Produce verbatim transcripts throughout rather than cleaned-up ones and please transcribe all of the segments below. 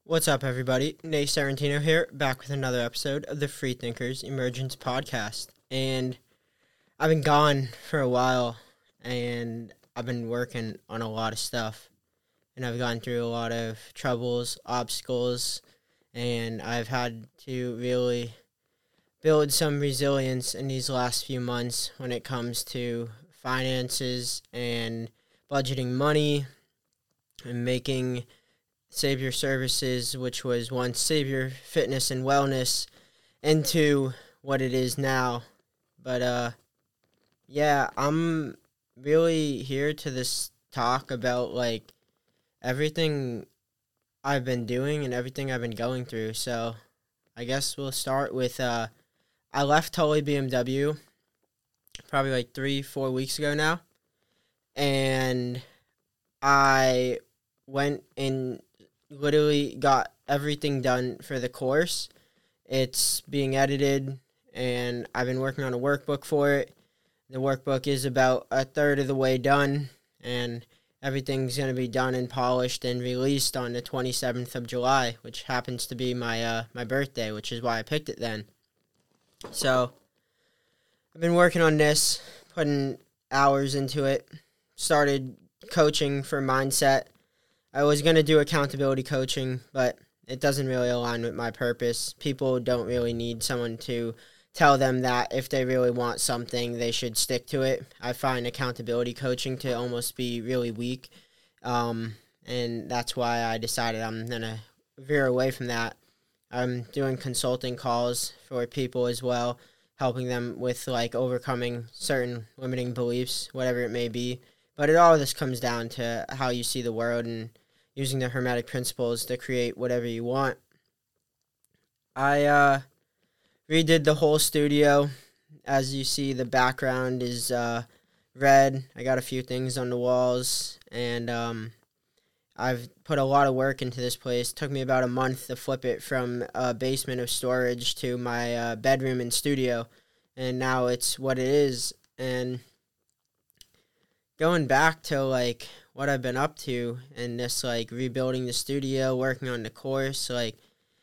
What's up, everybody? Nate Sarantino here, back with another episode of the Freethinkers Emergence Podcast. And I've been gone for a while, and I've been working on a lot of stuff. And I've gone through a lot of troubles, obstacles, and I've had to really build some resilience in these last few months when it comes to finances and budgeting money and making Savior Services, which was once Savior Fitness and Wellness, into what it is now. But, uh, yeah, I'm really here to this talk about, like, everything I've been doing and everything I've been going through. So I guess we'll start with, uh, I left Tully B M W probably like three, four weeks ago now. And I went and literally got everything done for the course. It's being edited, and I've been working on a workbook for it. The workbook is about a third of the way done, and everything's going to be done and polished and released on the twenty-seventh of July, which happens to be my uh, my birthday, which is why I picked it then. So I've been working on this, putting hours into it, started coaching for mindset. I was going to do accountability coaching, but it doesn't really align with my purpose. People don't really need someone to tell them that if they really want something, they should stick to it. I find accountability coaching to almost be really weak, um, and that's why I decided I'm going to veer away from that. I'm doing consulting calls for people as well, helping them with, like, overcoming certain limiting beliefs, whatever it may be. But it all of this comes down to how you see the world and using the Hermetic principles to create whatever you want. I uh, redid the whole studio. As you see, the background is uh, red. I got a few things on the walls, and um, I've put a lot of work into this place. It took me about a month to flip it from a basement of storage to my uh, bedroom and studio, and now it's what it is. And going back to, like, what I've been up to and this, like, rebuilding the studio, working on the course, like,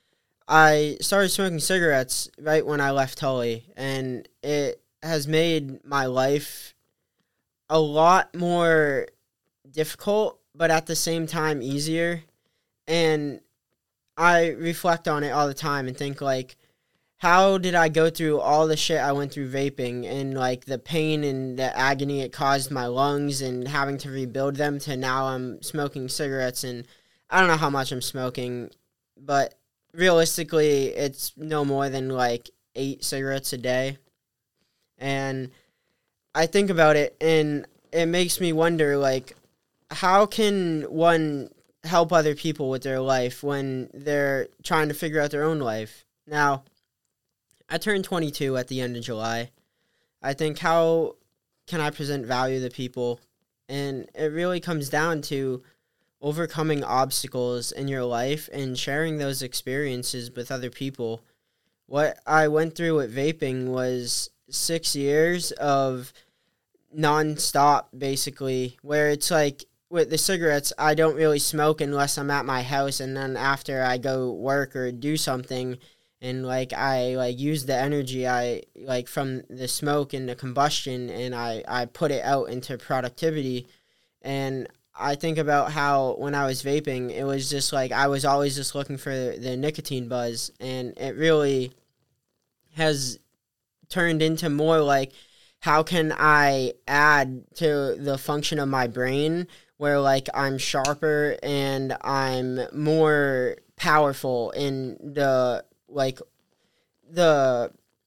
I started smoking cigarettes right when I left Tully, and it has made my life a lot more difficult, but at the same time easier. And I reflect on it all the time and think, like, how did I go through all the shit I went through vaping and, like, the pain and the agony it caused my lungs and having to rebuild them to now I'm smoking cigarettes, and I don't know how much I'm smoking, but realistically it's no more than, like, eight cigarettes a day. And I think about it, and it makes me wonder, like, how can one help other people with their life when they're trying to figure out their own life? Now, I turned twenty-two at the end of July. I think, how can I present value to people? And it really comes down to overcoming obstacles in your life and sharing those experiences with other people. What I went through with vaping was six years of nonstop, basically, where it's like, with the cigarettes, I don't really smoke unless I'm at my house, and then after I go work or do something, and, like, I, like, use the energy I, like, from the smoke and the combustion, and I, I put it out into productivity. And I think about how when I was vaping, it was just, like, I was always just looking for the nicotine buzz, and it really has turned into more, like, how can I add to the function of my brain where, like, I'm sharper and I'm more powerful in the, like, the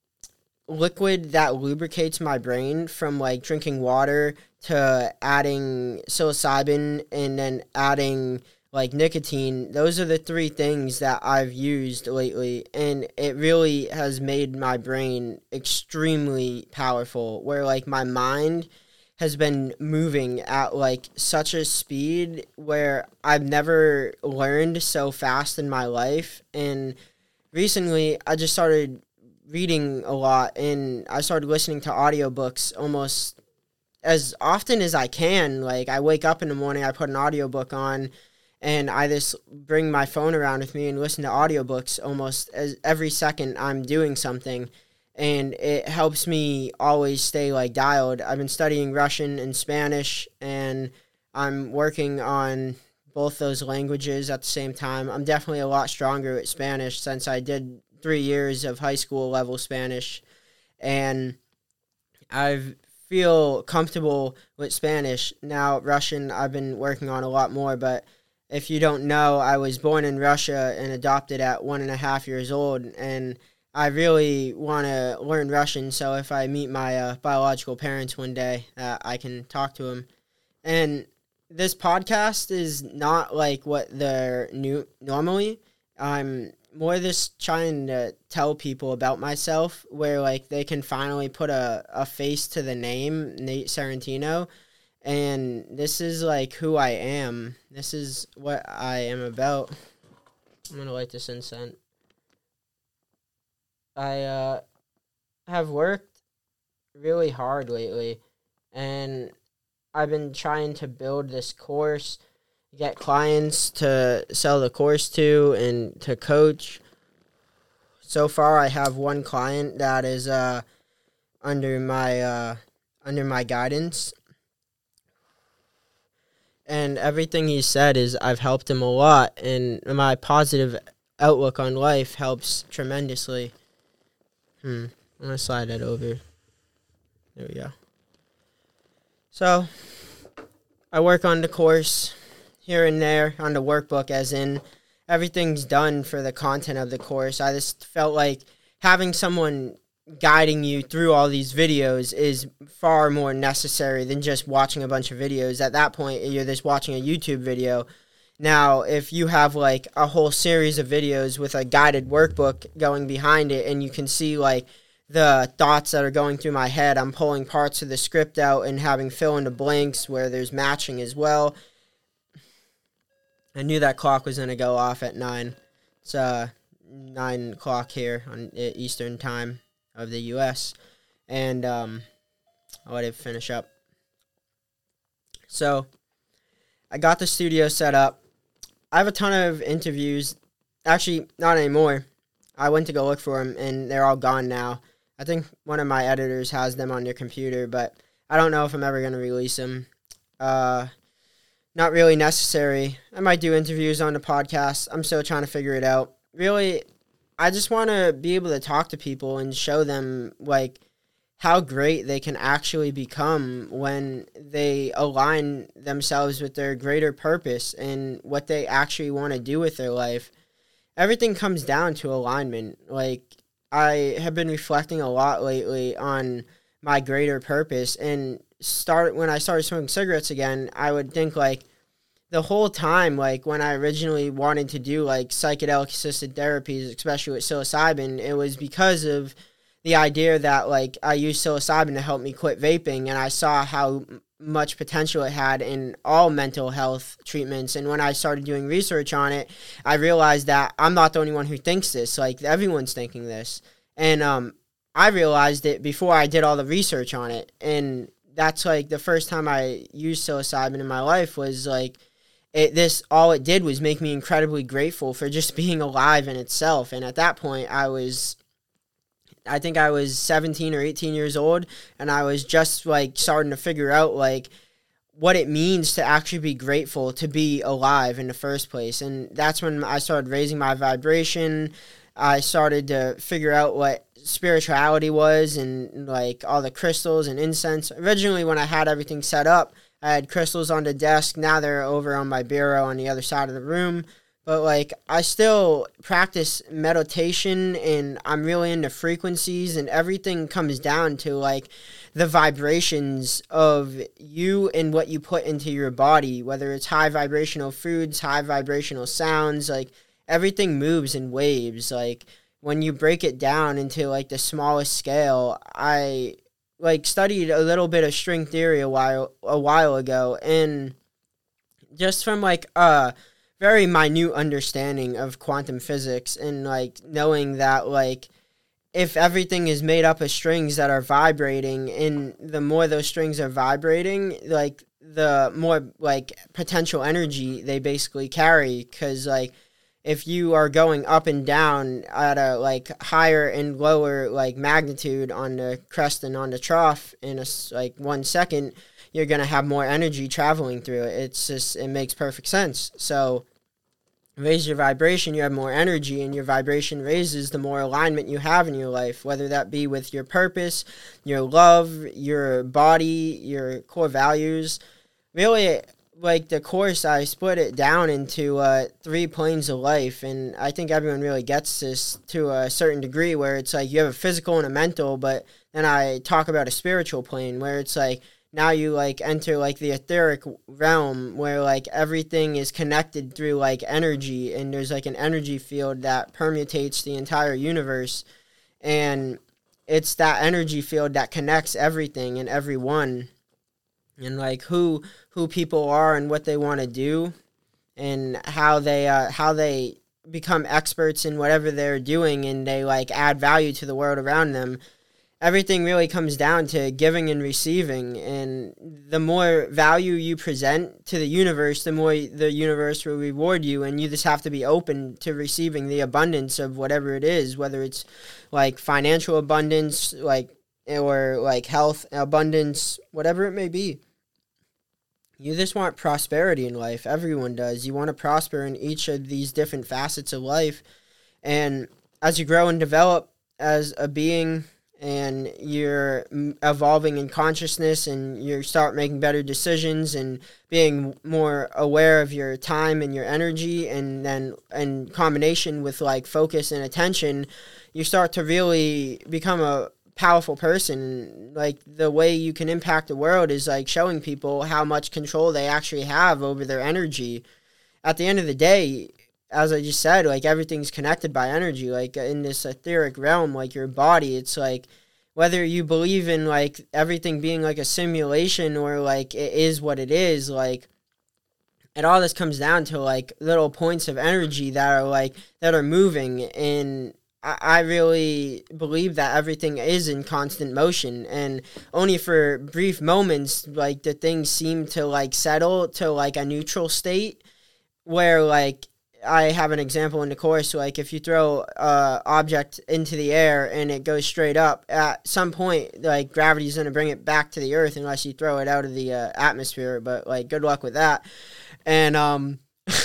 liquid that lubricates my brain, from, like, drinking water to adding psilocybin and then adding, like, nicotine. Those are the three things that I've used lately, and it really has made my brain extremely powerful, where, like, my mind has been moving at, like, such a speed where I've never learned so fast in my life. And recently, I just started reading a lot, and I started listening to audiobooks almost as often as I can. Like, I wake up in the morning, I put an audiobook on, And I just bring my phone around with me and listen to audiobooks almost as every second I'm doing something. And it helps me always stay like dialed. I've been studying Russian and Spanish, and I'm working on both those languages at the same time. I'm definitely a lot stronger with Spanish since I did three years of high school level Spanish. And I feel comfortable with Spanish. Now, Russian, I've been working on a lot more, but if you don't know, I was born in Russia and adopted at one and a half years old, and I really want to learn Russian, so if I meet my uh, biological parents one day, uh, I can talk to them. And this podcast is not like what they're new normally. I'm more just trying to tell people about myself, where like they can finally put a, a face to the name, Nate Serentino. And this is like who I am. This is what I am about. I'm going to light this incense. I uh, have worked really hard lately, and I've been trying to build this course, get clients to sell the course to, and to coach. So far, I have one client that is uh, under my uh, under my guidance. And everything he said is I've helped him a lot, and my positive outlook on life helps tremendously. Hmm. I'm going to slide that over. There we go. So, I work on the course here and there on the workbook, as in everything's done for the content of the course. I just felt like having someone guiding you through all these videos is far more necessary than just watching a bunch of videos. At that point, you're just watching a YouTube video. Now, if you have like a whole series of videos with a guided workbook going behind it, and you can see like the thoughts that are going through my head, I'm pulling parts of the script out and having fill in the blanks where there's matching as well. I knew that clock was going to go off at nine. It's uh, nine o'clock here on Eastern time of the U S, and um, I'll let it finish up. So, I got the studio set up. I have a ton of interviews. Actually, not anymore. I went to go look for them, and they're all gone now. I think one of my editors has them on their computer, but I don't know if I'm ever going to release them. Uh, not really necessary. I might do interviews on the podcast. I'm still trying to figure it out. Really, I just want to be able to talk to people and show them, like, how great they can actually become when they align themselves with their greater purpose and what they actually want to do with their life. Everything comes down to alignment. Like, I have been reflecting a lot lately on my greater purpose, and start when I started smoking cigarettes again, I would think, like, the whole time, like, when I originally wanted to do, like, psychedelic-assisted therapies, especially with psilocybin, it was because of the idea that, like, I used psilocybin to help me quit vaping, and I saw how much potential it had in all mental health treatments. And when I started doing research on it, I realized that I'm not the only one who thinks this. Like, everyone's thinking this. And um, I realized it before I did all the research on it. And that's, like, the first time I used psilocybin in my life was, like, It, this all it did was make me incredibly grateful for just being alive in itself. And at that point, I was, I think I was seventeen or eighteen years old, and I was just, like, starting to figure out, like, what it means to actually be grateful to be alive in the first place. And that's when I started raising my vibration. I started to figure out what spirituality was, and, like, all the crystals and incense. Originally, when I had everything set up, I had crystals on the desk. Now they're over on my bureau on the other side of the room. But, like, I still practice meditation, and I'm really into frequencies, and everything comes down to, like, the vibrations of you and what you put into your body, whether it's high vibrational foods, high vibrational sounds. Like, everything moves in waves. Like, when you break it down into, like, the smallest scale, I like studied a little bit of string theory a while a while ago, and just from, like, a very minute understanding of quantum physics, and, like, knowing that, like, if everything is made up of strings that are vibrating, and the more those strings are vibrating, like, the more like potential energy they basically carry. Because like if you are going up and down at a like higher and lower like magnitude on the crest and on the trough in a s- like one second, you're gonna have more energy traveling through it. It's just, it makes perfect sense. So raise your vibration, you have more energy, and your vibration raises the more alignment you have in your life, whether that be with your purpose, your love, your body, your core values. Really, like the course, I split it down into uh, three planes of life, and I think everyone really gets this to a certain degree, where it's like you have a physical and a mental, but then I talk about a spiritual plane, where it's like now you like enter like the etheric realm, where like everything is connected through like energy, and there's like an energy field that permutates the entire universe, and it's that energy field that connects everything and everyone, and like who who people are and what they want to do, and how they uh, how they become experts in whatever they're doing, and they like add value to the world around them. Everything really comes down to giving and receiving, and the more value you present to the universe, the more the universe will reward you, and you just have to be open to receiving the abundance of whatever it is, whether it's like financial abundance, like or like health abundance, whatever it may be. You just want prosperity in life. Everyone does. You want to prosper in each of these different facets of life, and as you grow and develop as a being, and you're evolving in consciousness, and you start making better decisions and being more aware of your time and your energy, and then in combination with like focus and attention, you start to really become a powerful person. Like the way you can impact the world is like showing people how much control they actually have over their energy. At the end of the day, as I just said, like everything's connected by energy. Like in this etheric realm, like your body, it's like whether you believe in like everything being like a simulation or like it is what it is, like it all this comes down to like little points of energy that are like that are moving. And I, I really believe that everything is in constant motion, and only for brief moments like the things seem to like settle to like a neutral state, where like I have an example in the course, like if you throw a object into the air and it goes straight up, at some point, like gravity's going to bring it back to the earth unless you throw it out of the uh, atmosphere, but like good luck with that. And um,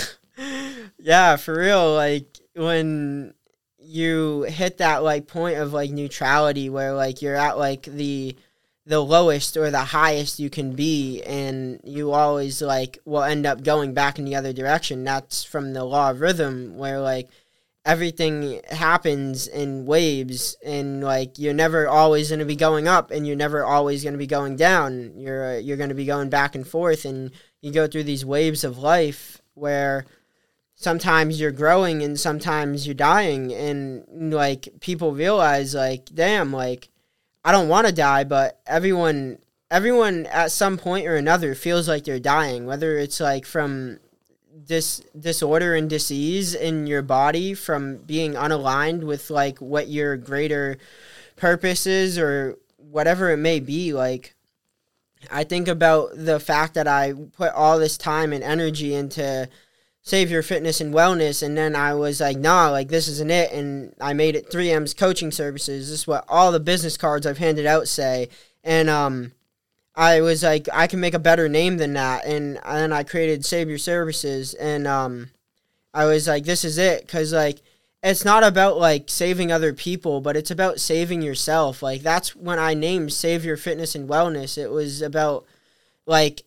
yeah, for real, like when you hit that like point of like neutrality, where like you're at like the the lowest or the highest you can be, and you always like will end up going back in the other direction. That's from the law of rhythm, where like everything happens in waves, and like you're never always going to be going up, and you're never always going to be going down. You're uh, you're going to be going back and forth, and you go through these waves of life where sometimes you're growing and sometimes you're dying, and like people realize like, damn, like I don't want to die, but everyone everyone at some point or another feels like they're dying, whether it's like from dis disorder and disease in your body, from being unaligned with like what your greater purpose is, or whatever it may be. Like I think about the fact that I put all this time and energy into Savior Fitness and Wellness, and then I was like, nah, like this isn't it, and I made it three M's Coaching Services. This is what all the business cards I've handed out say, and um, I was like, I can make a better name than that, and then I created Savior Services, and um, I was like, this is it, because like it's not about like saving other people, but it's about saving yourself. Like that's when I named Savior Fitness and Wellness. It was about like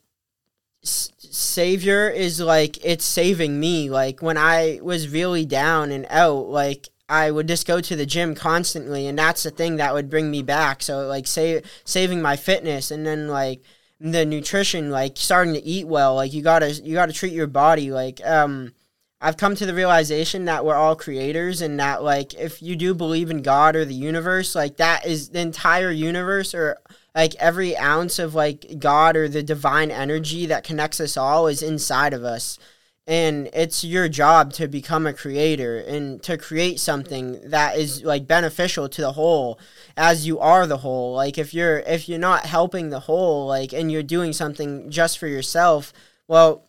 Savior is like, it's saving me. Like when I was really down and out, like I would just go to the gym constantly, and that's the thing that would bring me back. So like save, saving my fitness, and then like the nutrition, like starting to eat well. Like you gotta you gotta treat your body. Like um I've come to the realization that we're all creators, and that like if you do believe in God or the universe, like that is the entire universe, or like every ounce of like God or the divine energy that connects us all is inside of us. and it's your job to become a creator and to create something that is like beneficial to the whole, as you are the whole. Like if you're if you're not helping the whole, like, and you're doing something just for yourself, well,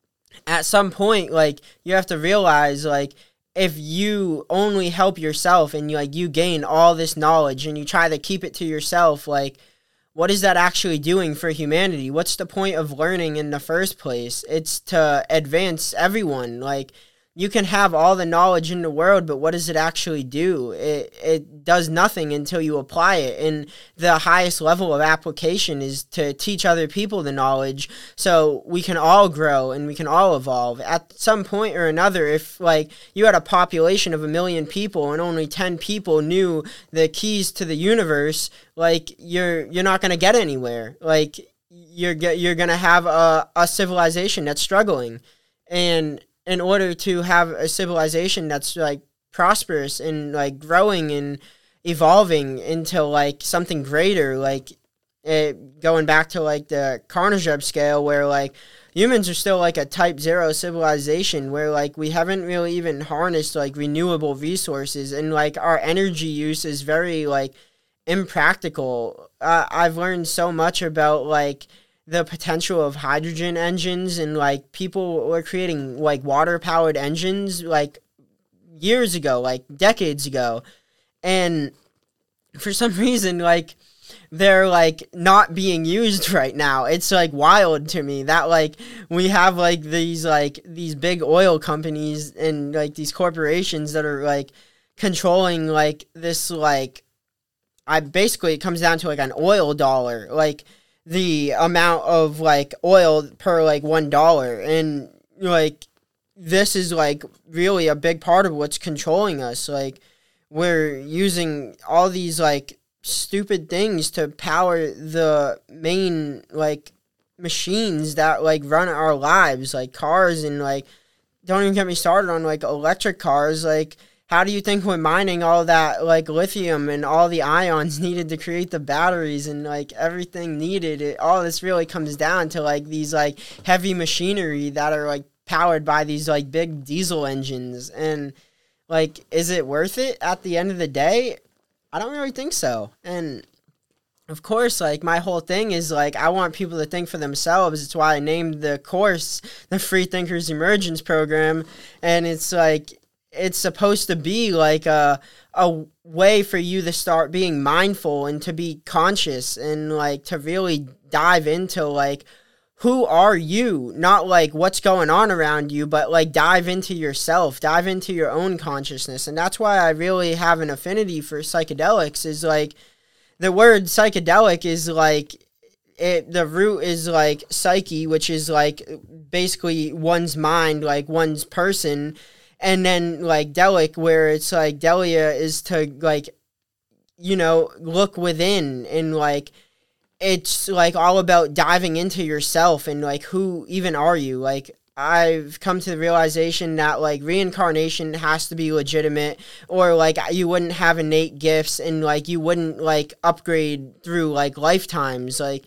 at some point, like, you have to realize, like, if you only help yourself and you like you gain all this knowledge and you try to keep it to yourself, like, what is that actually doing for humanity? What's the point of learning in the first place? It's to advance everyone. Like, you can have all the knowledge in the world, but what does it actually do? It it does nothing until you apply it. And the highest level of application is to teach other people the knowledge so we can all grow and we can all evolve. At some point or another, if like you had a population of a million people and only ten people knew the keys to the universe, like you're you're not going to get anywhere. Like you're you're going to have a, a civilization that's struggling. And in order to have a civilization that's like prosperous and like growing and evolving into like something greater, like it, going back to like the Carnot scale, where like humans are still like a type zero civilization, where like we haven't really even harnessed like renewable resources, and like our energy use is very like impractical. Uh, I've learned so much about like the potential of hydrogen engines, and like people were creating like water powered engines like years ago, like decades ago. And for some reason, like they're like not being used right now. It's like wild to me that like we have like these like these big oil companies and like these corporations that are like controlling like this, like I basically it comes down to like an oil dollar, like the amount of like oil per like one dollar. And like this is like really a big part of what's controlling us. Like we're using all these like stupid things to power the main like machines that like run our lives, like cars. And like don't even get me started on like electric cars. Like how do you think we're mining all that like lithium and all the ions needed to create the batteries and like everything needed? It, all this really comes down to like these like heavy machinery that are like powered by these like big diesel engines. And like, is it worth it at the end of the day? I don't really think so. And of course, like my whole thing is like I want people to think for themselves. It's why I named the course the Free Thinkers Emergence Program. And it's like it's supposed to be like a a way for you to start being mindful and to be conscious and like to really dive into like who are you, not like what's going on around you, but like dive into yourself, dive into your own consciousness. And that's why I really have an affinity for psychedelics. Is like the word psychedelic is like it the root is like psyche, which is like basically one's mind, like one's person. And then like delic, where it's like delia is to like, you know, look within. And like it's like all about diving into yourself and like who even are you. Like I've come to the realization that like reincarnation has to be legitimate, or like you wouldn't have innate gifts and like you wouldn't like upgrade through like lifetimes. Like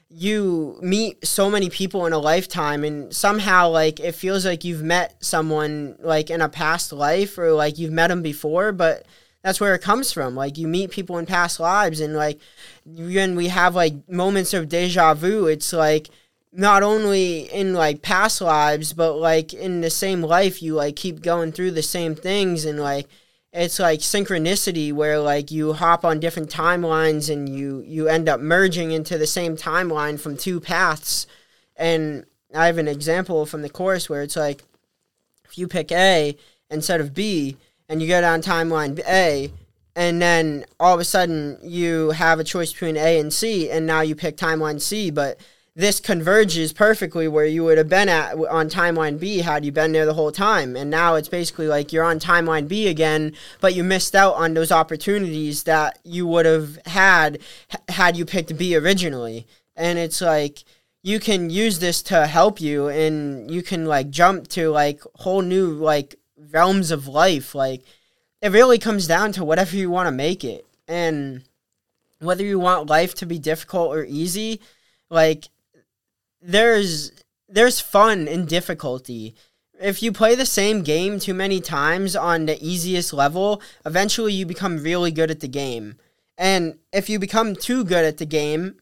you meet so many people in a lifetime, and somehow like it feels like you've met someone like in a past life, or like you've met them before, but that's where it comes from. Like you meet people in past lives, and like when we have like moments of deja vu, it's like not only in like past lives, but like in the same life you like keep going through the same things. And like it's like synchronicity, where like you hop on different timelines and you you end up merging into the same timeline from two paths. And I have an example from the course where it's like if you pick A instead of B and you go down timeline A, and then all of a sudden you have a choice between A and C, and now you pick timeline C, but this converges perfectly where you would have been at on timeline B had you been there the whole time. And now it's basically like you're on timeline B again, but you missed out on those opportunities that you would have had had you picked B originally. And it's like you can use this to help you, and you can like jump to like whole new like realms of life. Like it really comes down to whatever you want to make it. And whether you want life to be difficult or easy, like there's there's fun in difficulty. if you play the same game too many times on the easiest level, eventually you become really good at the game. And if you become too good at the game,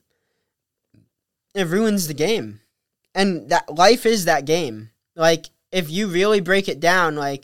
it ruins the game. And that life is that game. Like, if you really break it down, like,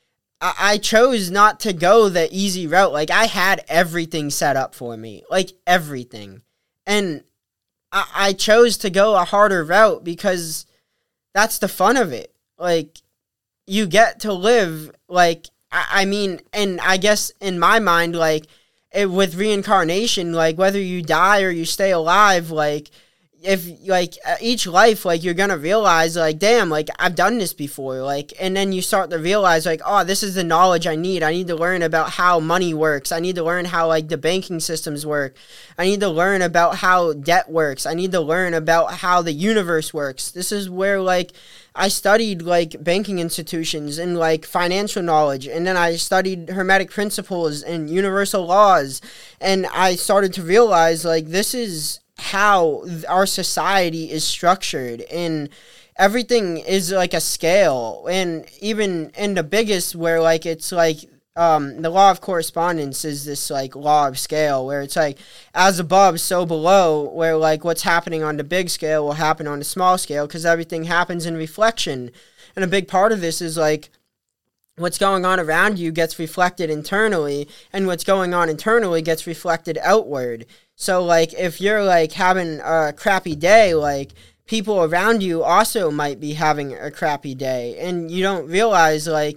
I, I chose not to go the easy route. Like, I had everything set up for me. Like, everything. And I, I chose to go a harder route because that's the fun of it. Like, you get to live, like, I, I mean, and I guess in my mind, like, it, with reincarnation, like, whether you die or you stay alive, like, if, like, each life, like, you're gonna realize, like, damn, like, I've done this before, like, and then you start to realize, like, oh, this is the knowledge I need. I need to learn about how money works. I need to learn how, like, the banking systems work. I need to learn about how debt works. I need to learn about how the universe works. This is where, like, I studied, like, banking institutions and, like, financial knowledge, and then I studied Hermetic principles and universal laws, and I started to realize, like, this is how our society is structured, and everything is like a scale. And even in the biggest, where like it's like um the law of correspondence is this like law of scale, where it's like as above so below, where like what's happening on the big scale will happen on the small scale, because everything happens in reflection. And a big part of this is like what's going on around you gets reflected internally, and what's going on internally gets reflected outward. So, like, if you're, like, having a crappy day, like, people around you also might be having a crappy day. And you don't realize, like,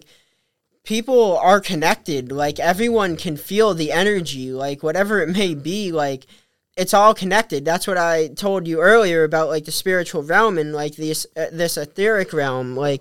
people are connected. Like, everyone can feel the energy, like, whatever it may be, like, it's all connected. That's what I told you earlier about, like, the spiritual realm and, like, this, uh, this etheric realm. Like,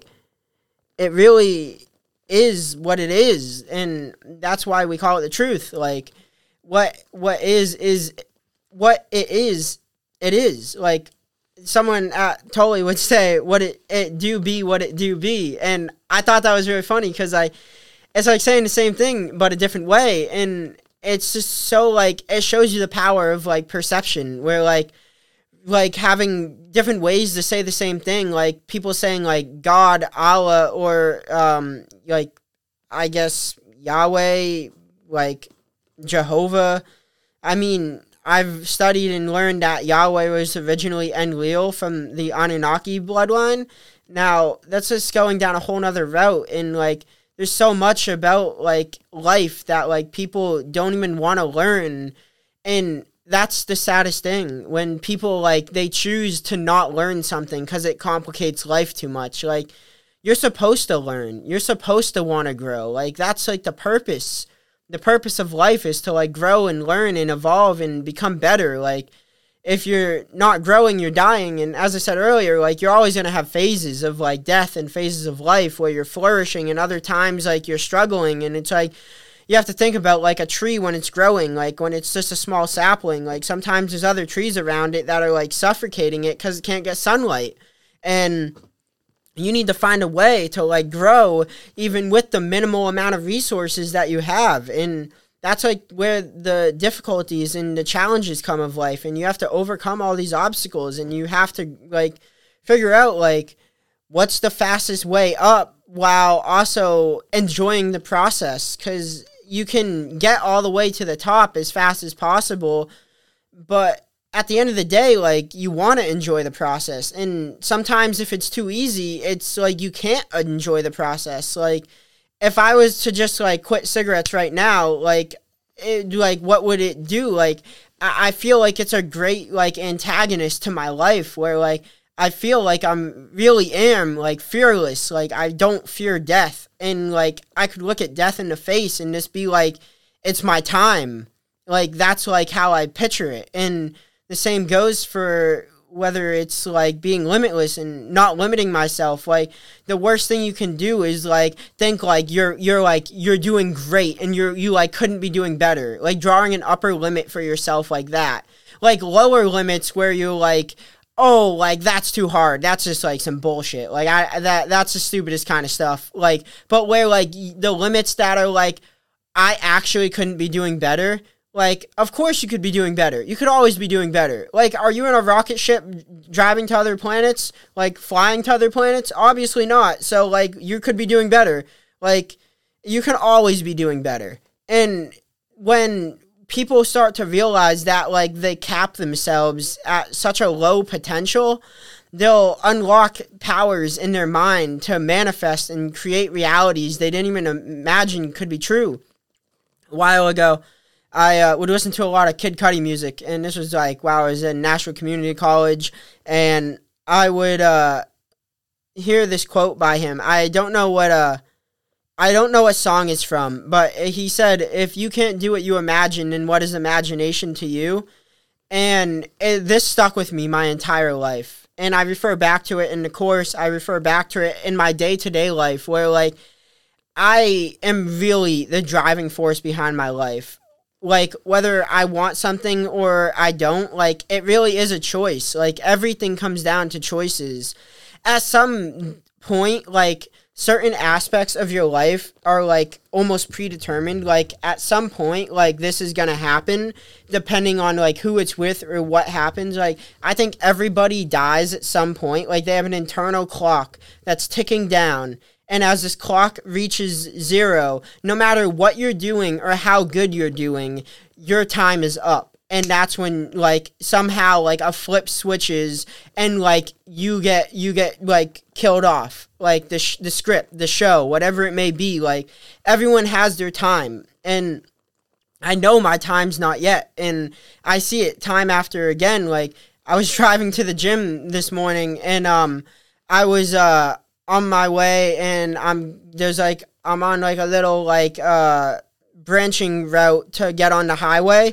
it really is what it is. And that's why we call it the truth. Like, What what is is what it is it is. Like, someone uh, totally would say what it, it do be what it do be. And I thought that was really funny, because I it's like saying the same thing but a different way. And it's just so, like, it shows you the power of, like, perception, where like like having different ways to say the same thing, like people saying like God, Allah, or um like I guess Yahweh, like Jehovah. I mean, I've studied and learned that Yahweh was originally Enlil from the Anunnaki bloodline. Now, that's just going down a whole nother route, and, like, there's so much about, like, life that, like, people don't even want to learn, and that's the saddest thing, when people, like, they choose to not learn something because it complicates life too much. Like, you're supposed to learn. You're supposed to want to grow. Like, that's, like, the purpose. The purpose of life is to, like, grow and learn and evolve and become better. Like, if you're not growing, you're dying. And as I said earlier, like, you're always going to have phases of, like, death and phases of life where you're flourishing, and other times, like, you're struggling. And it's like, you have to think about, like, a tree when it's growing, like, when it's just a small sapling. Like, sometimes there's other trees around it that are, like, suffocating it because it can't get sunlight. And you need to find a way to, like, grow even with the minimal amount of resources that you have. And that's, like, where the difficulties and the challenges come of life. And you have to overcome all these obstacles. And you have to, like, figure out, like, what's the fastest way up while also enjoying the process. Because you can get all the way to the top as fast as possible, but at the end of the day, like, you want to enjoy the process. And sometimes if it's too easy, it's like you can't enjoy the process. Like, if I was to just, like, quit cigarettes right now, like, it, like, what would it do? Like, I, I feel like it's a great, like, antagonist to my life, where, like, I feel like I'm really am, like, fearless. Like, I don't fear death. And, like, I could look at death in the face and just be like, it's my time. Like, that's, like, how I picture it. And the same goes for whether it's, like, being limitless and not limiting myself. Like, the worst thing you can do is, like, think, like, you're, you're, like, you're doing great and you're, you, like, couldn't be doing better. Like, drawing an upper limit for yourself like that. Like, lower limits where you're, like, oh, like, that's too hard. That's just, like, some bullshit. Like, I, that, that's the stupidest kind of stuff. Like, but where, like, the limits that are, like, I actually couldn't be doing better, Like, of course you could be doing better. You could always be doing better. Like, are you in a rocket ship driving to other planets? Like, flying to other planets? Obviously not. So, like, you could be doing better. Like, you can always be doing better. And when people start to realize that, like, they cap themselves at such a low potential, they'll unlock powers in their mind to manifest and create realities they didn't even imagine could be true. A while ago, I uh, would listen to a lot of Kid Cudi music, and this was like, wow, I was in Nashville Community College, and I would uh, hear this quote by him. I don't know what uh, I don't know what song it's from, but he said, if you can't do what you imagine, then what is imagination to you? And it, this stuck with me my entire life, and I refer back to it in the course. I refer back to it in my day-to-day life, where, like, I am really the driving force behind my life. Like, whether I want something or I don't, like, it really is a choice. Like, everything comes down to choices. At some point, like, certain aspects of your life are, like, almost predetermined. Like, at some point, like, this is gonna happen, depending on, like, who it's with or what happens. Like, I think everybody dies at some point. Like, they have an internal clock that's ticking down. And as this clock reaches zero, no matter what you're doing or how good you're doing, your time is up. And that's when, like, somehow, like, a flip switches and, like, you get, you get, like, killed off. Like, the sh- the script, the show, whatever it may be. Like, everyone has their time. And I know my time's not yet. And I see it time after again. Like, I was driving to the gym this morning, and um, I was, uh... on my way, and I'm there's like I'm on like a little like uh branching route to get on the highway,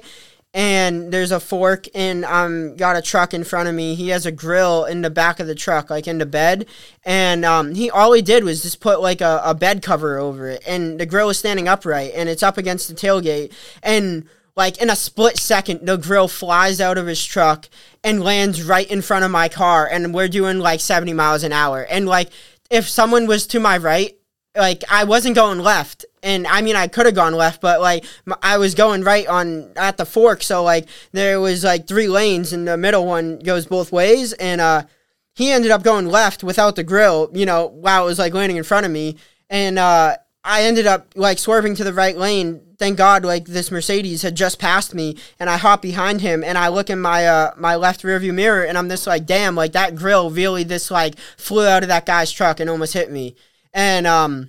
and there's a fork, and um got a truck in front of me. He has a grill in the back of the truck, like in the bed, and um he all he did was just put like a, a bed cover over it, and the grill is standing upright, and it's up against the tailgate, and like, in a split second, the grill flies out of his truck and lands right in front of my car, and we're doing like seventy miles an hour, and like, if someone was to my right, like, I wasn't going left, and I mean, I could have gone left, but, like, I was going right on, at the fork, so, like, there was, like, three lanes, and the middle one goes both ways, and, uh, he ended up going left without the grill, you know, while it was, like, landing in front of me, and, uh, I ended up, like, swerving to the right lane. Thank God, like, this Mercedes had just passed me, and I hop behind him, and I look in my uh, my left rearview mirror, and I'm just like, damn, like, that grill really just, like, flew out of that guy's truck and almost hit me. And um,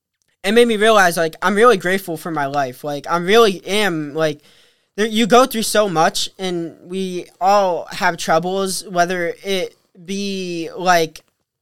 it made me realize, like, I'm really grateful for my life. Like, I really am, like, there, you go through so much, and we all have troubles, whether it be, like,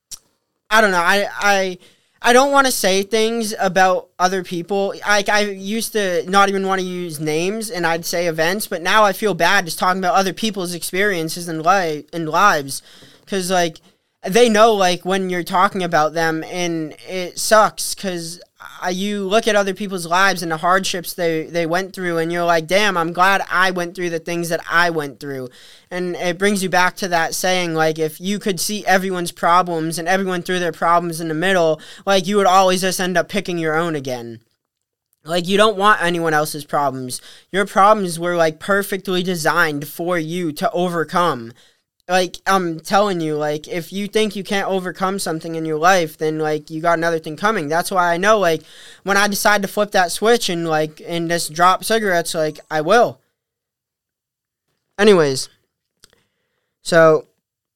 I don't know, I... I I don't want to say things about other people. Like, I used to not even want to use names, and I'd say events, but now I feel bad just talking about other people's experiences and li- and lives, because, like, they know, like, when you're talking about them, and it sucks, because you look at other people's lives and the hardships they, they went through, and you're like, damn, I'm glad I went through the things that I went through. And it brings you back to that saying, like, if you could see everyone's problems and everyone threw their problems in the middle, like, you would always just end up picking your own again. Like, you don't want anyone else's problems. Your problems were, like, perfectly designed for you to overcome. Like, I'm telling you, like, if you think you can't overcome something in your life, then, like, you got another thing coming. That's why I know, like, when I decide to flip that switch and, like, and just drop cigarettes, like, I will. Anyways, so,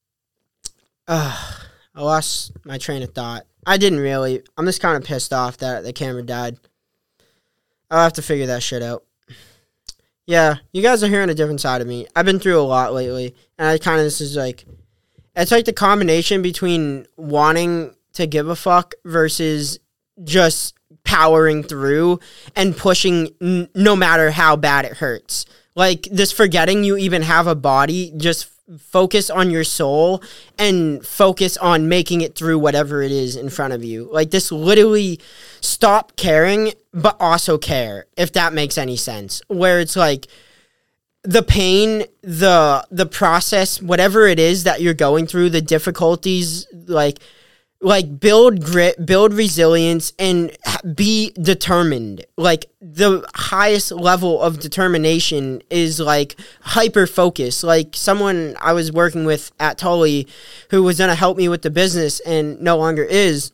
uh, I lost my train of thought. I didn't really. I'm just kind of pissed off that the camera died. I'll have to figure that shit out. Yeah, you guys are hearing a different side of me. I've been through a lot lately, and I kind of, this is like, it's like the combination between wanting to give a fuck versus just powering through and pushing n- no matter how bad it hurts. Like, this forgetting you even have a body, just focus on your soul and focus on making it through whatever it is in front of you. Like, this literally stop caring, but also care, if that makes any sense. Where it's like, the pain, the the process, whatever it is that you're going through, the difficulties, like, like build grit, build resilience, and be determined. Like the highest level of determination is like hyper focus. Like someone I was working with at Tully who was going to help me with the business and no longer is,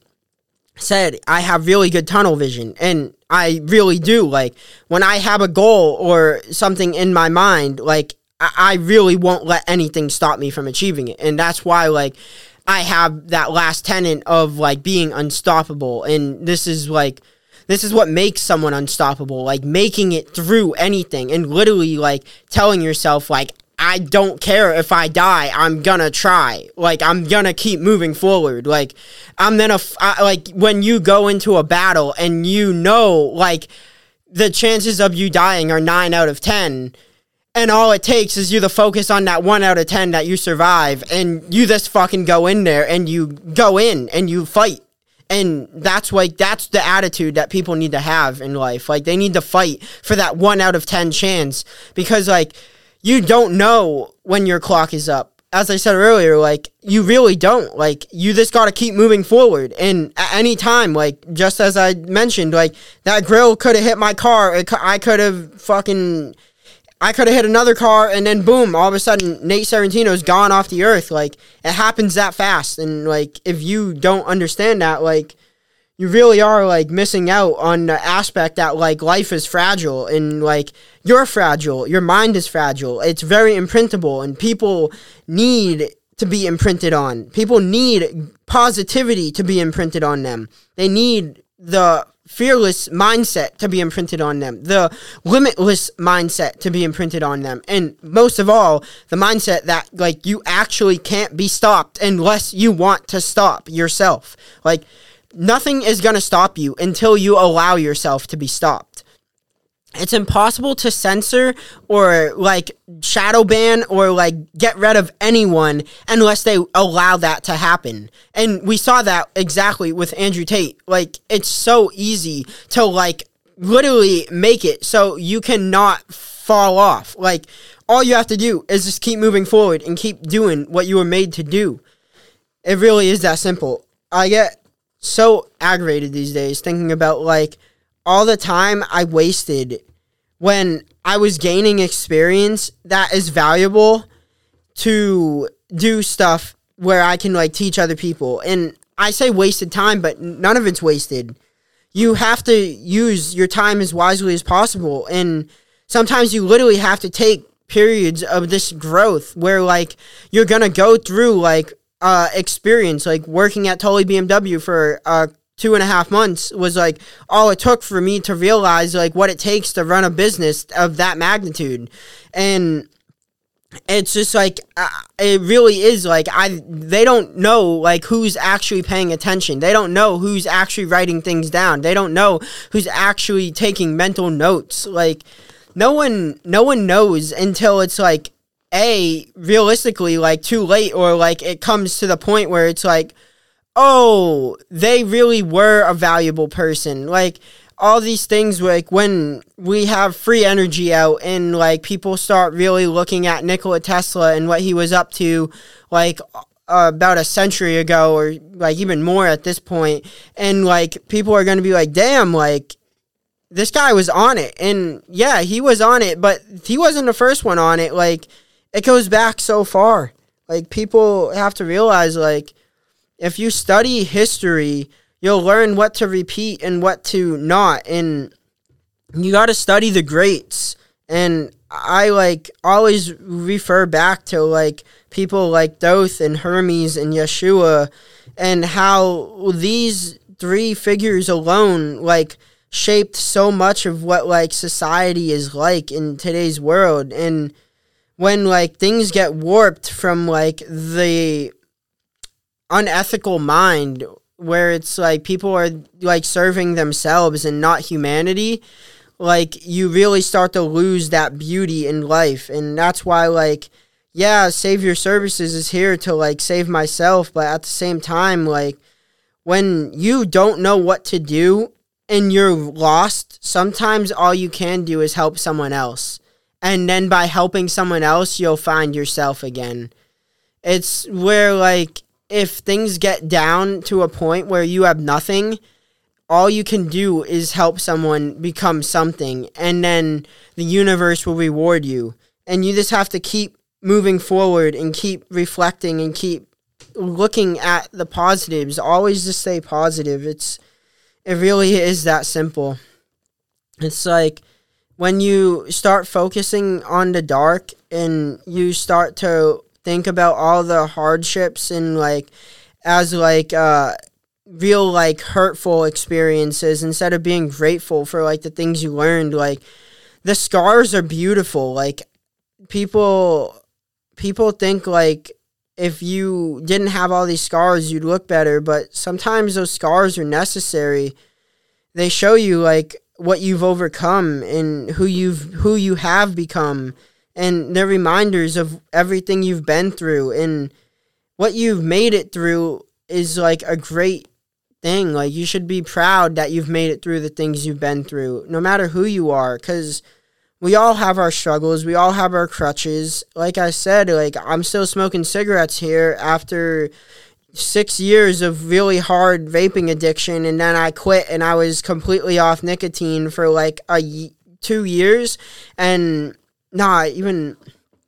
said I have really good tunnel vision, and I really do. Like when I have a goal or something in my mind, like I, I really won't let anything stop me from achieving it. And that's why like I have that last tenet of like being unstoppable. And this is like, this is what makes someone unstoppable, like making it through anything and literally like telling yourself like, I don't care if I die, I'm gonna try. Like, I'm gonna keep moving forward. Like, I'm gonna, f- I, like, when you go into a battle and you know, like, the chances of you dying are nine out of ten, and all it takes is you to focus on that one out of ten that you survive, and you just fucking go in there, and you go in, and you fight. And that's, like, that's the attitude that people need to have in life. Like, they need to fight for that one out of ten chance, because, like, you don't know when your clock is up. As I said earlier, like, you really don't. Like, you just gotta keep moving forward. And at any time, like, just as I mentioned, like, that grill could have hit my car. It, I could have fucking... I could have hit another car, and then boom, all of a sudden, Nate Serentino's gone off the earth. Like, it happens that fast. And, like, if you don't understand that, like, you really are, like, missing out on the aspect that, like, life is fragile. And, like, you're fragile. Your mind is fragile. It's very imprintable, and people need to be imprinted on. People need positivity to be imprinted on them. They need the fearless mindset to be imprinted on them, the limitless mindset to be imprinted on them, and most of all, the mindset that, like, you actually can't be stopped unless you want to stop yourself. Like, nothing is going to stop you until you allow yourself to be stopped. It's impossible to censor or, like, shadow ban or, like, get rid of anyone unless they allow that to happen. And we saw that exactly with Andrew Tate. Like, it's so easy to, like, literally make it so you cannot fall off. Like, all you have to do is just keep moving forward and keep doing what you were made to do. It really is that simple. I get so aggravated these days thinking about, like, all the time I wasted when I was gaining experience that is valuable to do stuff where I can, like, teach other people. And I say wasted time, but none of it's wasted. You have to use your time as wisely as possible. And sometimes you literally have to take periods of this growth where, like, you're going to go through, like, uh, experience, like working at Tully B M W for uh two and a half months was, like, all it took for me to realize, like, what it takes to run a business of that magnitude. And it's just, like, uh, it really is, like, I, they don't know, like, who's actually paying attention. They don't know who's actually writing things down. They don't know who's actually taking mental notes. Like, no one, no one knows until it's, like, A, realistically, like, too late, or, like, it comes to the point where it's, like, oh, they really were a valuable person. Like, all these things, like, when we have free energy out and, like, people start really looking at Nikola Tesla and what he was up to, like, uh, about a century ago, or, like, even more at this point, and, like, people are going to be like, damn, like, this guy was on it. And, yeah, he was on it, but he wasn't the first one on it. Like, it goes back so far. Like, people have to realize, like, if you study history, you'll learn what to repeat and what to not. And you got to study the greats. And I, like, always refer back to, like, people like Thoth and Hermes and Yeshua, and how these three figures alone, like, shaped so much of what, like, society is like in today's world. And when, like, things get warped from, like, the unethical mind, where it's like people are, like, serving themselves and not humanity, like, you really start to lose that beauty in life. And that's why, like, yeah, Savior Services is here to, like, save myself, but at the same time, like, when you don't know what to do and you're lost, sometimes all you can do is help someone else, and then by helping someone else, you'll find yourself again. It's where, like, if things get down to a point where you have nothing, all you can do is help someone become something, and then the universe will reward you. And you just have to keep moving forward and keep reflecting and keep looking at the positives. Always just stay positive. It's it really is that simple. It's like when you start focusing on the dark and you start to think about all the hardships and like as like uh real like hurtful experiences instead of being grateful for like the things you learned. Like the scars are beautiful. Like people people think like if you didn't have all these scars you'd look better, but sometimes those scars are necessary. They show you like what you've overcome and who you've who you have become, and they're reminders of everything you've been through, and what you've made it through is like a great thing. Like you should be proud that you've made it through the things you've been through, no matter who you are, because we all have our struggles. We all have our crutches. Like I said, like I'm still smoking cigarettes here after six years of really hard vaping addiction, and then I quit and I was completely off nicotine for like a two years, and nah, even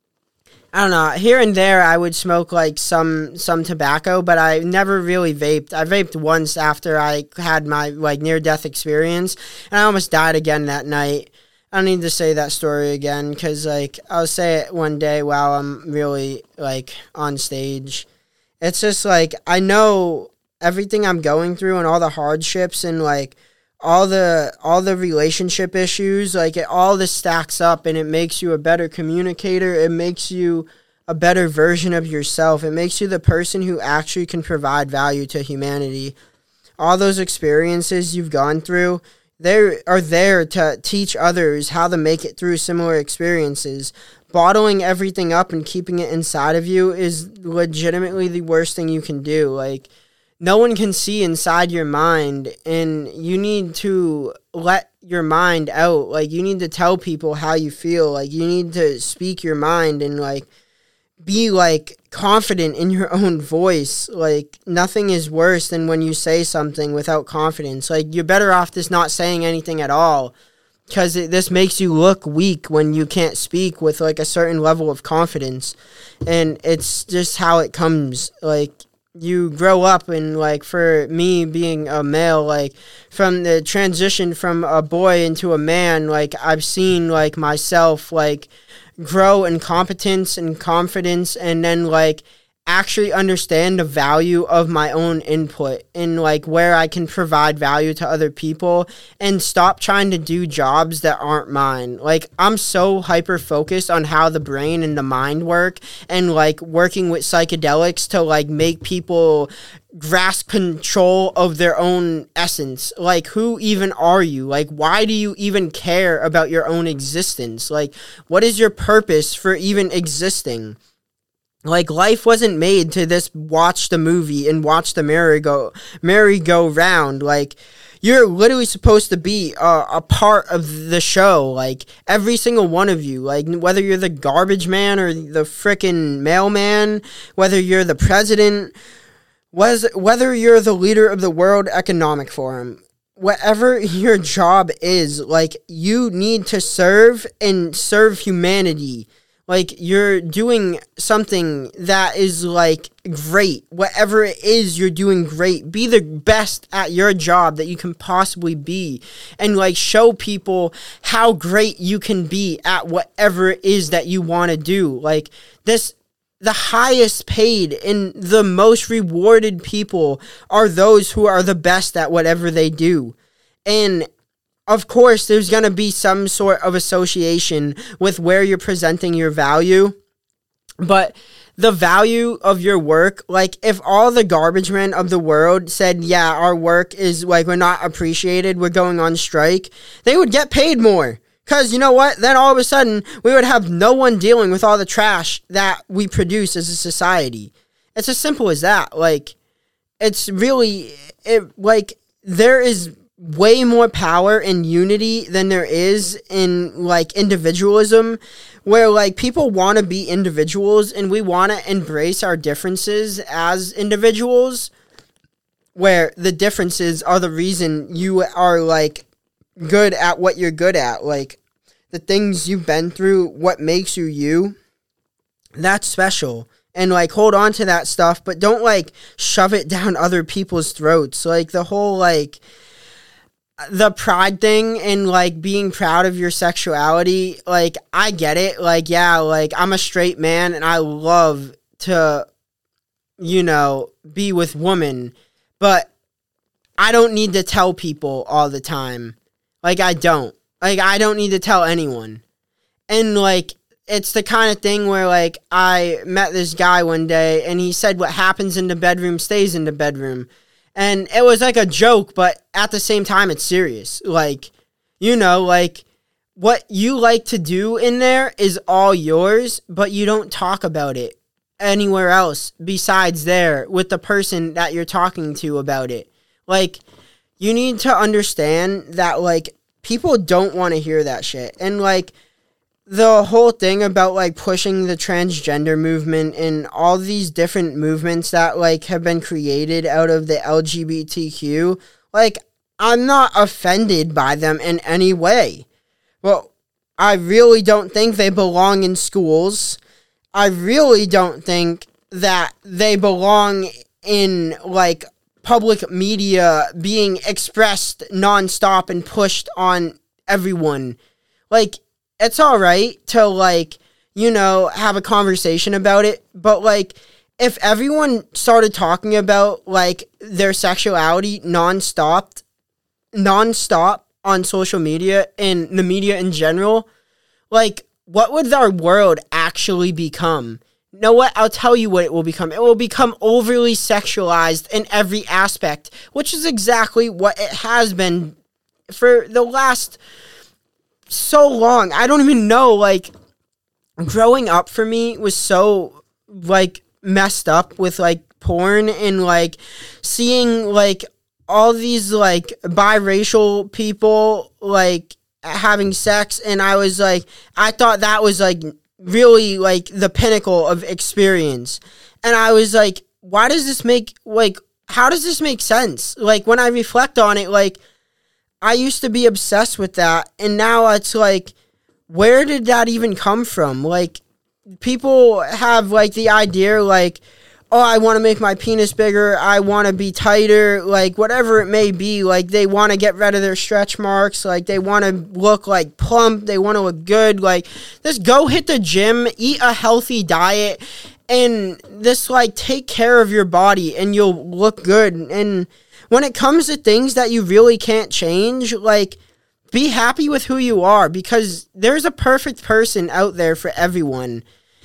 I don't know, here and there I would smoke like some some tobacco, but I never really vaped. I vaped once after I had my like near death experience, and I almost died again that night. I don't need to say that story again because like I'll say it one day while I'm really like on stage. It's just like I know everything I'm going through and all the hardships and like all the all the relationship issues, like it all this stacks up and it makes you a better communicator. It makes you a better version of yourself. It makes you the person who actually can provide value to humanity. All those experiences you've gone through, they are there to teach others how to make it through similar experiences. Bottling everything up and keeping it inside of you is legitimately the worst thing you can do. Like, no one can see inside your mind, and you need to let your mind out. Like, you need to tell people how you feel. Like, you need to speak your mind and, like, be, like, confident in your own voice. Like, nothing is worse than when you say something without confidence. Like, you're better off just not saying anything at all, because this makes you look weak when you can't speak with, like, a certain level of confidence. And it's just how it comes. Like, you grow up, and, like, for me being a male, like, from the transition from a boy into a man, like, I've seen, like, myself, like, grow in competence and confidence, and then, like, actually understand the value of my own input and like where I can provide value to other people and stop trying to do jobs that aren't mine. Like, I'm so hyper focused on how the brain and the mind work and like working with psychedelics to like make people grasp control of their own essence. Like, who even are you? Like, why do you even care about your own existence? Like, what is your purpose for even existing? Like, life wasn't made to just watch the movie and watch the merry-go merry-go-round. Like, you're literally supposed to be a, a part of the show. Like, every single one of you. Like, whether you're the garbage man or the frickin' mailman, whether you're the president, was whether you're the leader of the World Economic Forum, whatever your job is, like, you need to serve and serve humanity. Like, you're doing something that is, like, great. Whatever it is, you're doing great. Be the best at your job that you can possibly be. And, like, show people how great you can be at whatever it is that you want to do. Like, this, the highest paid and the most rewarded people are those who are the best at whatever they do. And of course, there's going to be some sort of association with where you're presenting your value, but the value of your work, like, if all the garbage men of the world said, yeah, our work is, like, we're not appreciated, we're going on strike, they would get paid more. Because, you know what? Then all of a sudden, we would have no one dealing with all the trash that we produce as a society. It's as simple as that. Like, it's really, it, like, there is way more power in unity than there is in, like, individualism. where like people want to be individuals and we want to embrace our differences as individuals, where the differences are the reason you are like good at what you're good at, like the things you've been through, what makes you you, that's special. And like hold on to that stuff, but don't like shove it down other people's throats. Like the whole like the pride thing and like being proud of your sexuality, like I get it. Like, yeah, like I'm a straight man and I love to, you know, be with women, but I don't need to tell people all the time. Like I don't. Like I don't need to tell anyone. And like it's the kind of thing where like I met this guy one day and he said what happens in the bedroom stays in the bedroom. And it was like a joke, but at the same time, it's serious. Like, you know, like what you like to do in there is all yours, but you don't talk about it anywhere else besides there with the person that you're talking to about it. Like, you need to understand that, like, people don't want to hear that shit. And, like, the whole thing about like pushing the transgender movement and all these different movements that like have been created out of the L G B T Q, like I'm not offended by them in any way. Well, I really don't think they belong in schools. I really don't think that they belong in like public media being expressed nonstop and pushed on everyone. Like, it's all right to, like, you know, have a conversation about it. But, like, if everyone started talking about, like, their sexuality nonstop, nonstop on social media and the media in general, like, what would our world actually become? You know what? I'll tell you what it will become. It will become overly sexualized in every aspect, which is exactly what it has been for the last so long. I don't even know, like, growing up for me was so, like, messed up with, like, porn and, like, seeing, like, all these, like, biracial people, like, having sex, and I was, like, I thought that was, like, really, like, the pinnacle of experience, and I was, like, why does this make, like, how does this make sense? Like, when I reflect on it, like, I used to be obsessed with that, and now it's like, where did that even come from? Like, people have, like, the idea, like, oh, I want to make my penis bigger, I want to be tighter, like, whatever it may be, like, they want to get rid of their stretch marks, like, they want to look, like, plump, they want to look good, like, just go hit the gym, eat a healthy diet, and just, like, take care of your body, and you'll look good, and when it comes to things that you really can't change, like, be happy with who you are, because there's a perfect person out there for everyone.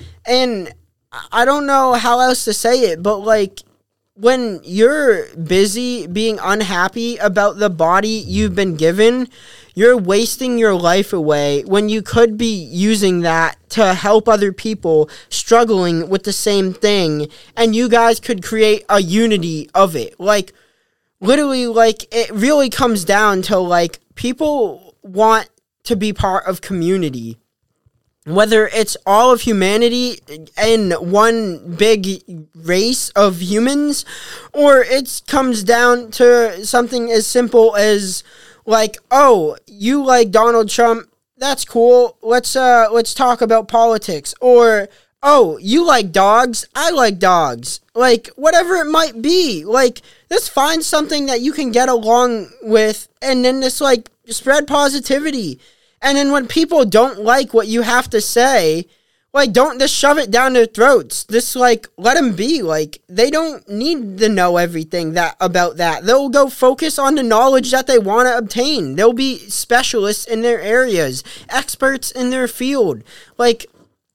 And I don't know how else to say it, but, like, when you're busy being unhappy about the body you've been given, you're wasting your life away when you could be using that to help other people struggling with the same thing, and you guys could create a unity of it. Like, literally, like, it really comes down to, like, people want to be part of community. Whether it's all of humanity in one big race of humans, or it comes down to something as simple as, like, oh, you like Donald Trump, that's cool, let's, uh, let's talk about politics. Or, oh, you like dogs, I like dogs. Like, whatever it might be. Like, just find something that you can get along with, and then just, like, spread positivity. And then when people don't like what you have to say, like, don't just shove it down their throats. Just, like, let them be. Like, they don't need to know everything that about that. They'll go focus on the knowledge that they want to obtain. They'll be specialists in their areas, experts in their field. Like,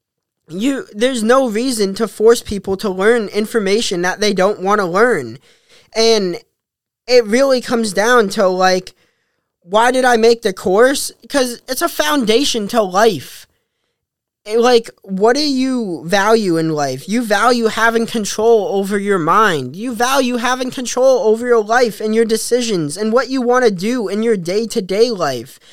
you, there's no reason to force people to learn information that they don't want to learn. And it really comes down to, like, why did I make the course? Because it's a foundation to life. It, like, what do you value in life? You value having control over your mind. You value having control over your life and your decisions and what you want to do in your day-to-day life.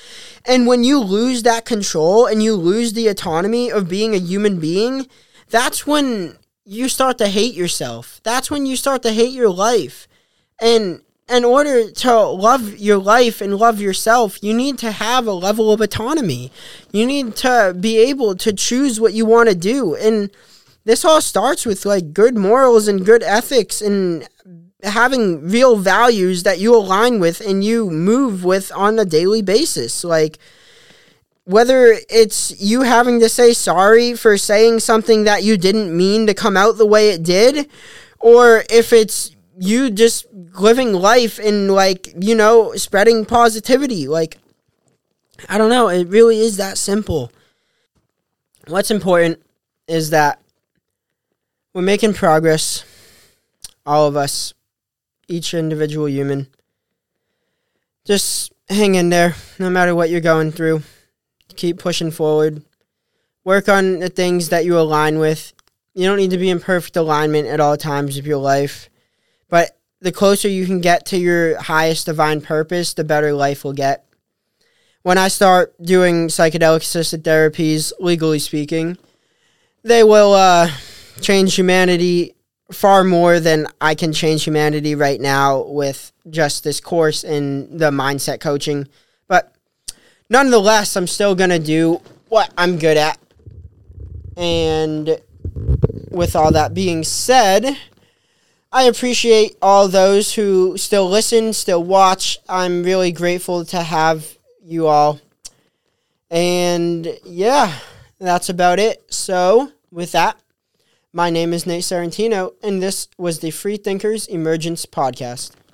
And when you lose that control and you lose the autonomy of being a human being, that's when you start to hate yourself. That's when you start to hate your life. And in order to love your life and love yourself, you need to have a level of autonomy. You need to be able to choose what you want to do. And this all starts with like good morals and good ethics and having real values that you align with and you move with on a daily basis. Like, whether it's you having to say sorry for saying something that you didn't mean to come out the way it did, or if it's you just living life and, like, you know, spreading positivity. Like, I don't know. It really is that simple. What's important is that we're making progress, all of us, each individual human. Just hang in there, no matter what you're going through. Keep pushing forward. Work on the things that you align with. You don't need to be in perfect alignment at all times of your life. But the closer you can get to your highest divine purpose, the better life will get. When I start doing psychedelic-assisted therapies, legally speaking, they will uh, change humanity far more than I can change humanity right now with just this course in the mindset coaching. But nonetheless, I'm still going to do what I'm good at. And with all that being said, I appreciate all those who still listen, still watch. I'm really grateful to have you all. And yeah, that's about it. So with that, my name is Nate Sarantino, and this was the Free Thinkers Emergence Podcast.